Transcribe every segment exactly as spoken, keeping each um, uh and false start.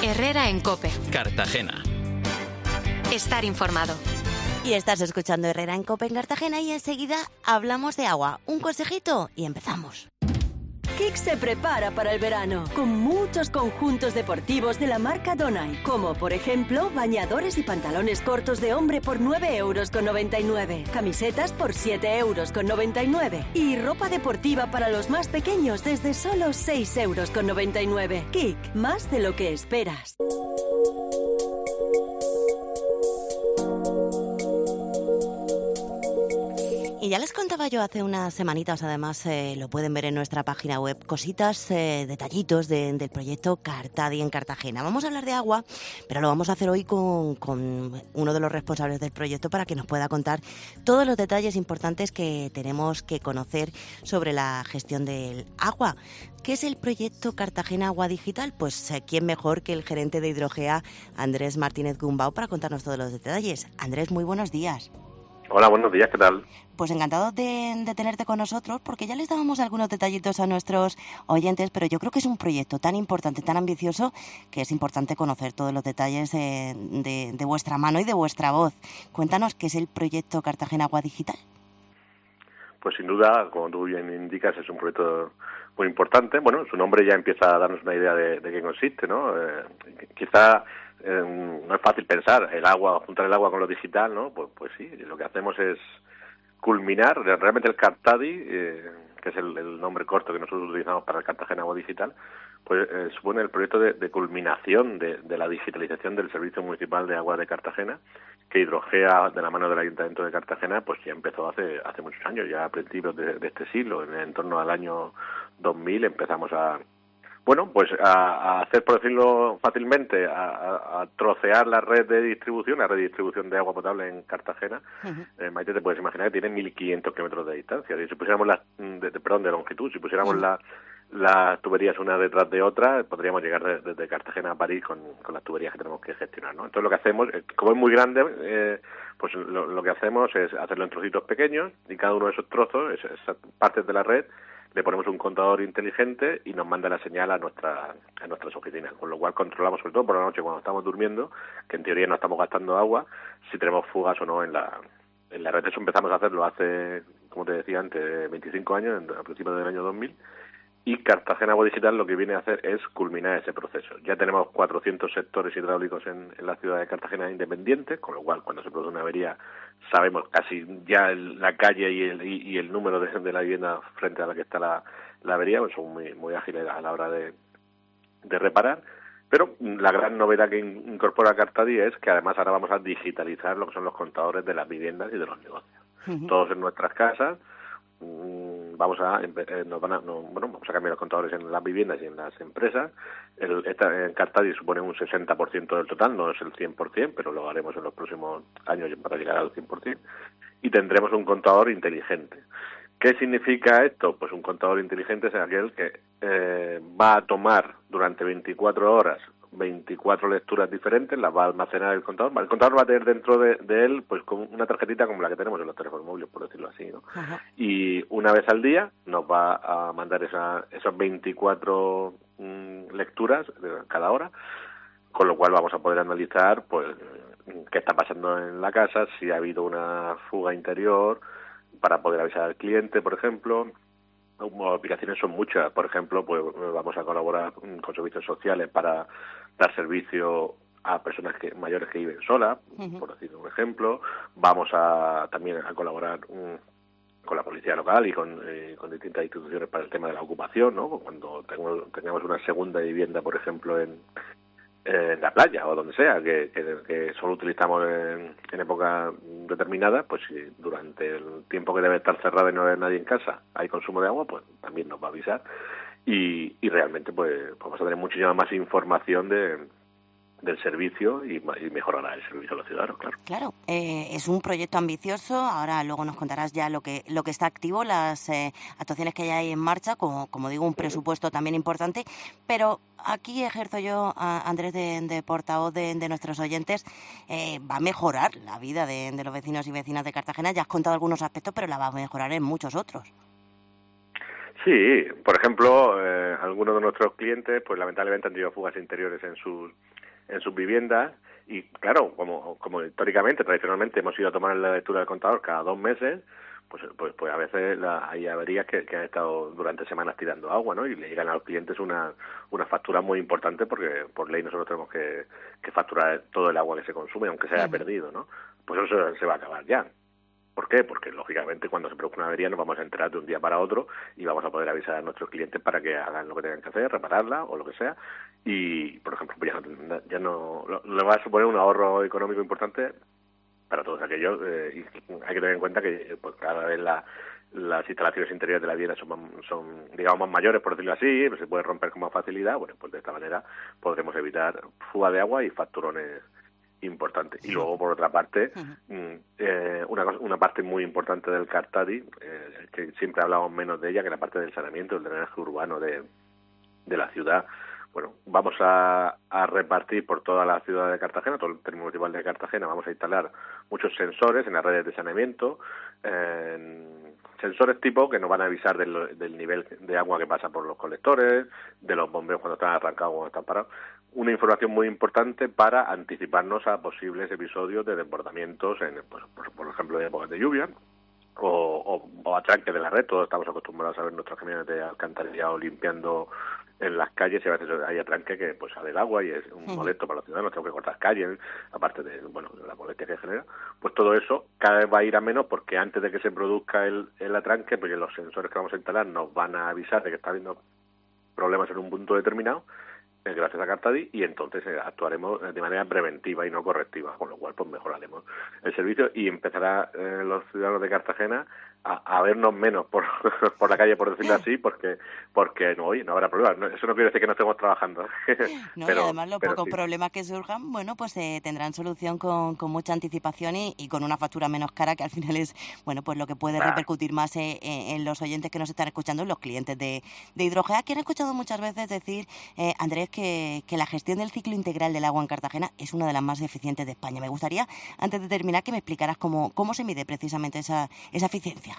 Herrera en COPE. Cartagena. Estar informado. Y estás escuchando Herrera en COPE en Cartagena y enseguida hablamos de agua. Un consejito y empezamos. Kik se prepara para el verano con muchos conjuntos deportivos de la marca Donai, como por ejemplo bañadores y pantalones cortos de hombre por nueve euros con noventa y nueve, camisetas por siete euros con noventa y nueve y ropa deportiva para los más pequeños desde solo seis euros con noventa y nueve. Kik, más de lo que esperas. Y ya les contaba yo hace unas semanitas, además eh, lo pueden ver en nuestra página web, cositas, eh, detallitos de, del proyecto Cartadi en Cartagena. Vamos a hablar de agua, pero lo vamos a hacer hoy con, con uno de los responsables del proyecto para que nos pueda contar todos los detalles importantes que tenemos que conocer sobre la gestión del agua. ¿Qué es el proyecto Cartagena Agua Digital? Pues eh, ¿quién mejor que el gerente de Hidrogea, Andrés Martínez Gumbau, para contarnos todos los detalles? Andrés, muy buenos días. Hola, buenos días, ¿qué tal? Pues encantado de, de tenerte con nosotros, porque ya les dábamos algunos detallitos a nuestros oyentes, pero yo creo que es un proyecto tan importante, tan ambicioso, que es importante conocer todos los detalles de, de, de vuestra mano y de vuestra voz. Cuéntanos, ¿qué es el proyecto Cartagena Agua Digital? Pues sin duda, como tú bien indicas, es un proyecto muy importante. Bueno, su nombre ya empieza a darnos una idea de, de qué consiste, ¿no? Eh, quizá eh, no es fácil pensar el agua, juntar el agua con lo digital, ¿no? Pues, pues sí, lo que hacemos es culminar, realmente el Cartadi, eh, que es el, el nombre corto que nosotros utilizamos para el Cartagena Agua Digital, pues eh, supone el proyecto de, de culminación de, de la digitalización del Servicio Municipal de Agua de Cartagena, que Hidrogea, de la mano del Ayuntamiento de Cartagena, pues ya empezó hace hace muchos años, ya a principios de, de este siglo, en, en torno al año dos mil empezamos a, bueno, pues a, a hacer, por decirlo fácilmente, a, a, a trocear la red de distribución, la red de distribución de agua potable en Cartagena. Uh-huh. Eh, Maite, te puedes imaginar que tiene mil quinientos kilómetros de distancia. Si pusiéramos las, de, de, perdón, de longitud, si pusiéramos uh-huh. la, las tuberías una detrás de otra, podríamos llegar desde de, de Cartagena a París con, con las tuberías que tenemos que gestionar, ¿no? Entonces lo que hacemos, como es muy grande, eh, pues lo, lo que hacemos es hacerlo en trocitos pequeños y cada uno de esos trozos, esas, esas partes de la red, le ponemos un contador inteligente y nos manda la señal a nuestra a nuestras oficinas, con lo cual controlamos, sobre todo por la noche cuando estamos durmiendo, que en teoría no estamos gastando agua, si tenemos fugas o no en la en la red. Eso empezamos a hacerlo hace, como te decía antes, veinticinco años, a principios del año dos mil, y Cartagena Agua Digital lo que viene a hacer es culminar ese proceso. Ya tenemos cuatrocientos sectores hidráulicos en, en la ciudad de Cartagena independientes, con lo cual cuando se produce una avería sabemos casi ya el, la calle y el, y, y el número de, de la vivienda frente a la que está la, la avería, pues son muy, muy ágiles a la hora de, de reparar. Pero la gran novedad que incorpora Cartadi es que además ahora vamos a digitalizar lo que son los contadores de las viviendas y de los negocios. Uh-huh. Todos en nuestras casas. Vamos a nos van a, no, bueno, vamos a cambiar los contadores en las viviendas y en las empresas. El, esta, en Cartadi supone un sesenta por ciento del total, no es el cien por ciento, pero lo haremos en los próximos años para llegar al cien por ciento. Y tendremos un contador inteligente. ¿Qué significa esto? Pues un contador inteligente es aquel que eh, va a tomar durante veinticuatro horas veinticuatro lecturas diferentes, las va a almacenar el contador. El contador va a tener dentro de, de él pues con una tarjetita como la que tenemos en los teléfonos móviles, por decirlo así, ¿no? Ajá. Y una vez al día nos va a mandar esa, esas veinticuatro mmm, lecturas de cada hora, con lo cual vamos a poder analizar pues qué está pasando en la casa, si ha habido una fuga interior, para poder avisar al cliente, por ejemplo. Las aplicaciones son muchas, por ejemplo, pues vamos a colaborar con servicios sociales para dar servicio a personas que, mayores que viven solas, uh-huh. por decir un ejemplo. Vamos a también a colaborar um, con la policía local y con, eh, con distintas instituciones para el tema de la ocupación, ¿no? Cuando tengamos, tengamos una segunda vivienda, por ejemplo, en, en la playa o donde sea, que, que, que solo utilizamos en, en época determinada, pues si durante el tiempo que debe estar cerrada y no hay nadie en casa hay consumo de agua, pues también nos va a avisar y, y realmente pues vamos a tener muchísima más información de del servicio y, y mejorará el servicio a los ciudadanos, claro. Claro, eh, es un proyecto ambicioso. Ahora luego nos contarás ya lo que lo que está activo, las eh, actuaciones que ya hay en marcha, como, como digo, un presupuesto también importante. Pero aquí ejerzo yo, a Andrés, de, de portavoz de, de nuestros oyentes. Eh, va a mejorar la vida de, de los vecinos y vecinas de Cartagena. Ya has contado algunos aspectos, pero la va a mejorar en muchos otros. Sí, por ejemplo, eh, algunos de nuestros clientes, pues lamentablemente han tenido fugas interiores en sus en sus viviendas y, claro, como como históricamente, tradicionalmente hemos ido a tomar la lectura del contador cada dos meses, pues pues, pues a veces la, hay averías que, que han estado durante semanas tirando agua, ¿no? Y le llegan a los clientes una una factura muy importante porque por ley nosotros tenemos que, que facturar todo el agua que se consume, aunque se haya uh-huh. perdido, ¿no? Pues eso se va a acabar ya. ¿Por qué? Porque, lógicamente, cuando se produce una avería nos vamos a enterar de un día para otro y vamos a poder avisar a nuestros clientes para que hagan lo que tengan que hacer, repararla o lo que sea. Y, por ejemplo, pues ya no, ya no le va a suponer un ahorro económico importante para todos aquellos. Eh, y hay que tener en cuenta que pues cada vez la, las instalaciones interiores de la vivienda son, son, digamos, más mayores, por decirlo así, pues se puede romper con más facilidad. Bueno, pues de esta manera podremos evitar fuga de agua y facturones importante. Y luego, por otra parte, uh-huh. eh, una, una parte muy importante del Cartadi, eh, que siempre hablamos menos de ella, que la parte del saneamiento, el drenaje urbano de, de la ciudad. Bueno, vamos a, a repartir por toda la ciudad de Cartagena, todo el término municipal de Cartagena, vamos a instalar muchos sensores en las redes de saneamiento, eh, sensores tipo que nos van a avisar del, del nivel de agua que pasa por los colectores, de los bombeos cuando están arrancados o cuando están parados. Una información muy importante para anticiparnos a posibles episodios de desbordamientos, en, pues, por, por ejemplo, de épocas de lluvia o, o, o atranques de la red. Todos estamos acostumbrados a ver nuestros camiones de alcantarillado limpiando en las calles y a veces hay atranque que pues sale el agua y es un molesto para los ciudadanos, tengo que cortar calles, aparte de bueno de la molestia que genera. Pues todo eso cada vez va a ir a menos porque antes de que se produzca el, el atranque, pues los sensores que vamos a instalar nos van a avisar de que está habiendo problemas en un punto determinado, gracias a Cartadi, y entonces eh, actuaremos de manera preventiva y no correctiva, con lo cual pues mejoraremos el servicio y empezará eh, los ciudadanos de Cartagena a, a vernos menos por por la calle, por decirlo así, porque porque no, oye, no habrá problemas. No, eso no quiere decir que no estemos trabajando. No, pero, y además los pocos sí. problemas que surjan, bueno, pues eh, tendrán solución con, con mucha anticipación y, y con una factura menos cara, que al final es, bueno, pues lo que puede claro. repercutir más eh, eh, en los oyentes que nos están escuchando, en los clientes de, de Hidrogea, que han escuchado muchas veces decir, eh, Andrés, que, que la gestión del ciclo integral del agua en Cartagena es una de las más eficientes de España. Me gustaría, antes de terminar, que me explicaras cómo, cómo se mide precisamente esa, esa eficiencia.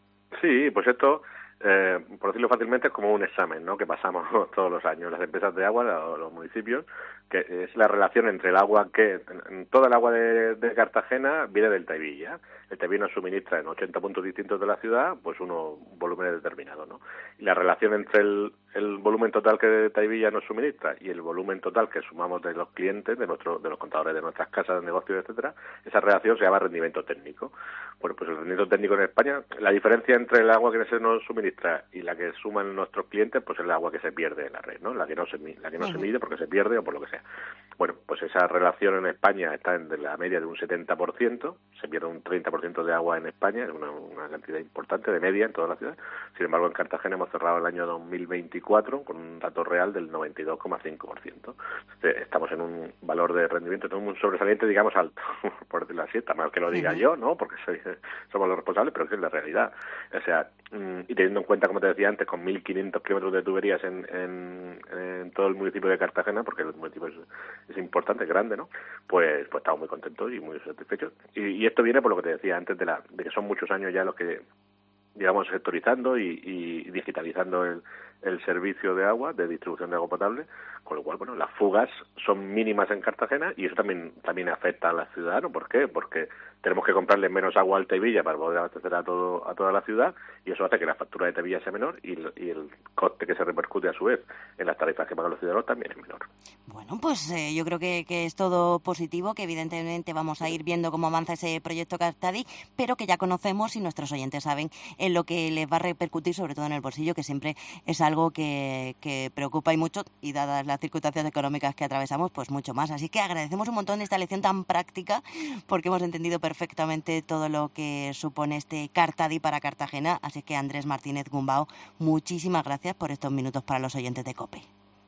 Sí, pues esto, eh, por decirlo fácilmente, es como un examen, ¿no?, que pasamos todos los años, las empresas de agua, los, los municipios, que es la relación entre el agua que, en, toda el agua de, de Cartagena viene del Taivilla. El Taivilla nos suministra en ochenta puntos distintos de la ciudad, pues uno, un volumen determinado, ¿no? Y la relación entre el, el volumen total que Taivilla nos suministra y el volumen total que sumamos de los clientes, de nuestro, de los contadores de nuestras casas, de negocios, etcétera, esa relación se llama rendimiento técnico. Bueno, pues el rendimiento técnico en España, la diferencia entre el agua que se nos suministra y la que suman nuestros clientes, pues es el agua que se pierde en la red, ¿no? La que no se la que no uh-huh. se mide porque se pierde o por lo que sea. Bueno, pues esa relación en España está en la media de un setenta por ciento, se pierde un treinta por ciento de agua en España, es una, una cantidad importante de media en toda la ciudad. Sin embargo, en Cartagena hemos cerrado el año dos mil veinticuatro con un dato real del noventa y dos coma cinco por ciento. Estamos en un valor de rendimiento, tenemos un sobresaliente, digamos, alto, por decirlo así. Está mal que lo diga uh-huh. yo, ¿no?, porque soy, somos los responsables, pero que es la realidad. O sea, y teniendo en cuenta, como te decía antes, con mil quinientos kilómetros de tuberías en, en, en todo el municipio de Cartagena, porque el municipio es, es importante, es grande, ¿no?, pues pues estamos muy contentos y muy satisfechos. Y, y esto viene por lo que te decía antes de la de que son muchos años ya los que digamos sectorizando y, y digitalizando el, el servicio de agua, de distribución de agua potable, con lo cual, bueno, las fugas son mínimas en Cartagena y eso también también afecta a los ciudadanos. ¿Por qué? Porque tenemos que comprarle menos agua al Taivilla para poder abastecer a todo a toda la ciudad y eso hace que la factura de Taivilla sea menor y el, y el coste que se repercute a su vez en las tarifas que pagan los ciudadanos también es menor. Bueno, pues eh, yo creo que, que es todo positivo, que evidentemente vamos a ir viendo cómo avanza ese proyecto Cartadi, pero que ya conocemos y nuestros oyentes saben en lo que les va a repercutir, sobre todo en el bolsillo, que siempre es algo que, que preocupa y mucho, y dadas las circunstancias económicas que atravesamos, pues mucho más. Así que agradecemos un montón de esta lección tan práctica, porque hemos entendido perfectamente todo lo que supone este Cartadi para Cartagena. Así que Andrés Martínez Gumbau, muchísimas gracias por estos minutos para los oyentes de COPE.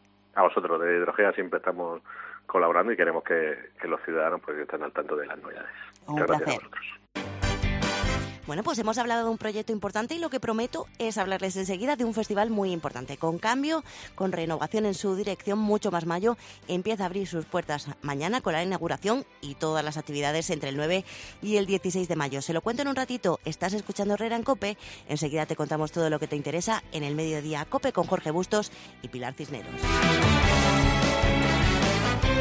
A vosotros, de Hidrogea siempre estamos colaborando y queremos que, que los ciudadanos pues estén al tanto de las novedades. Un Muchas placer. Gracias a vosotros. Bueno, pues hemos hablado de un proyecto importante y lo que prometo es hablarles enseguida de un festival muy importante. Con cambio, con renovación en su dirección, Mucho Más Mayo empieza a abrir sus puertas mañana con la inauguración y todas las actividades entre el nueve y el dieciséis de mayo. Se lo cuento en un ratito. Estás escuchando Herrera en COPE. Enseguida te contamos todo lo que te interesa en el Mediodía COPE con Jorge Bustos y Pilar Cisneros.